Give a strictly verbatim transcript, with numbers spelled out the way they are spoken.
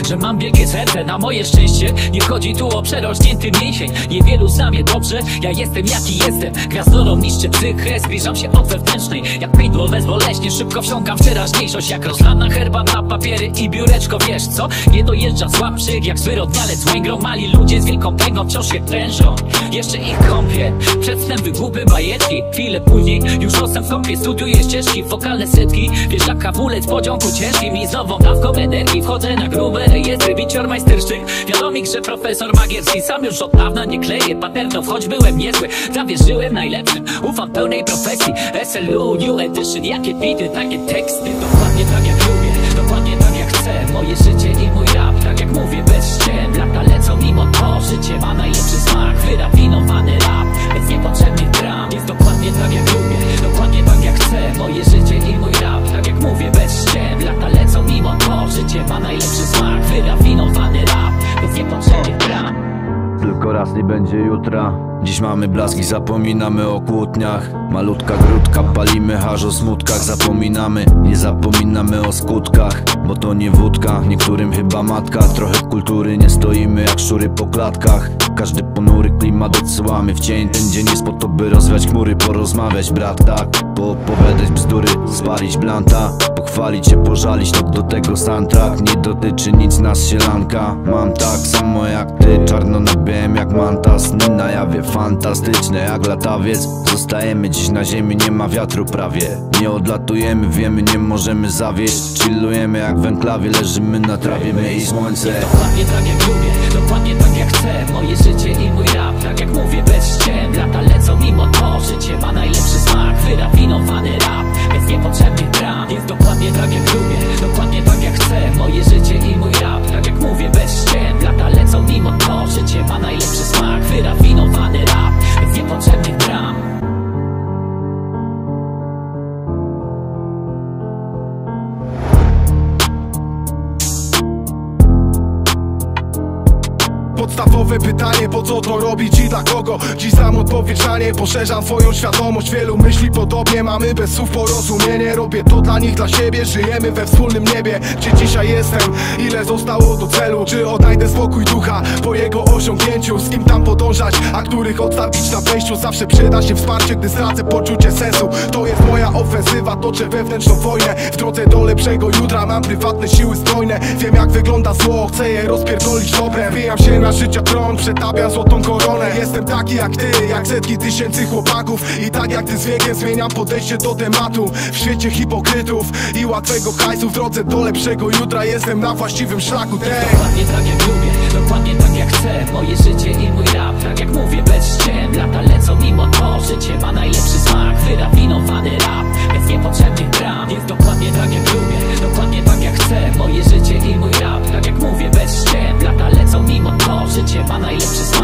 że mam wielkie serce. Na moje szczęście nie chodzi tu o przerośnięty mięsień. Niewielu zna mnie dobrze, ja jestem jaki jestem. Gwiazdorą niszczy psychę, zbliżam się od wewnętrznej. Jak pędło bezboleśnie, szybko wsiąkam w teraźniejszość. Jak rozlana herbata, papiery i biureczko. Wiesz co? Nie dojeżdża słabszych, jak zwyrodnialec Węgrą. Mali ludzie z wielką pęgą wciąż się prężą. Jeszcze ich kąpię, przedstęp wygłupy bajetki. Chwilę później już nosem w kąpie studiuję ścieżki, wokalne setki. Wiesz jak kawulec pociągu ciężkim i z nową dawką energii wchodzę na grube rejestry, biciormajsterszczyk. Wiadomik, że profesor Magierski sam już od dawna nie kleje paternów, choć byłem niezły, zawierzyłem najlepszym. Ufam pełnej profesji, S L U, New Edition. Jakie bity, takie teksty, dokładnie tak jak lubię, dokładnie tak jak chcę. Moje życie i mój rap, tak jak mówię, bez ściem. Lata lecą mimo to, życie ma najlepszy smak. Wyrafinowany rap, bez niepotrzebnych dram. Jest dokładnie tak jak lubię, dokładnie tak jak chcę. Moje życie i mój rap, tak jak mówię, bez ściem. Lata lecą mimo to, życie ma najlepszy smak. Wyrafinowany rap, bez niepotrzebnych dram. Tylko raz nie będzie jutra. Dziś mamy blaski, zapominamy o kłótniach. Malutka grudka, palimy harz o smutkach. Zapominamy, nie zapominamy o skutkach. Bo to nie wódka, niektórym chyba matka. Trochę kultury, nie stoimy jak szczury po klatkach. Każdy ponury klimat odsyłamy w cień. Ten dzień jest po to, by rozwiać chmury, porozmawiać brat, tak. Poopowiadać bzdury, spalić blanta. Pochwalić się, pożalić, to do tego soundtrack. Nie dotyczy nic nas sielanka. Mam tak samo jak ty, czarno na białym jak manta. Sny na jawie, fantastyczne jak latawiec. Zostajemy dziś na ziemi, nie ma wiatru prawie. Nie odlatujemy, wiemy, nie możemy zawieść. Chillujemy jak w enklawie, leżymy na trawie, my i słońce. Dokładnie tak jak lubię, dokładnie tak jak chcę. Moje życie i mój rap, tak jak mówię, bez ściem. Lata lecą mimo to, życie ma najlepszy smak. Wyrafinowany rap, bez niepotrzebnych dram. Jest dokładnie tak jak lubię, dokładnie tak jak chcę. Moje życie i mój rap, tak jak mówię, bez ściem. Lata lecą mimo to, życie ma najlepszy smak. Wyrafinowany rap, bez niepotrzebnych dram. Podstawowe pytanie, po co to robić i dla kogo? Dziś sam odpowiedź na nie, poszerzam twoją świadomość. Wielu myśli podobnie, mamy bez słów porozumienie. Robię to dla nich, dla siebie, żyjemy we wspólnym niebie. Gdzie dzisiaj jestem, ile zostało do celu? Czy odnajdę spokój ducha po jego osiągnięciu? Z kim tam podążać, a których odstawić na wejściu? Zawsze przyda się wsparcie, gdy stracę poczucie sensu. To jest moja ofensywa, toczę wewnętrzną wojnę. W drodze do lepszego jutra mam prywatne siły zbrojne. Wiem jak wygląda zło, chcę je rozpierdolić dobrem. Wbijam się na życia tron, przetapiam złotą koronę. Jestem taki jak ty, jak setki tysięcy chłopaków. I tak jak ty z wiekiem zmieniam podejście do tematu. W świecie hipokrytów i łatwego hajsu, w drodze do lepszego jutra jestem na właściwym szlaku. Tej. Dokładnie tak jak lubię, dokładnie tak jak chcę. Moje życie i mój rap, tak jak mówię, bez ściem. Lata lecą mimo to, życie ma najlepszy smak. Wyrafinowany rap, bez niepotrzebnych dram. Jest dokładnie tak jak lubię, dokładnie tak jak chcę. Moje życie i mój rap, tak jak mówię, bez ściem. Lata lecą mimo to, życie ma najlepszy smak.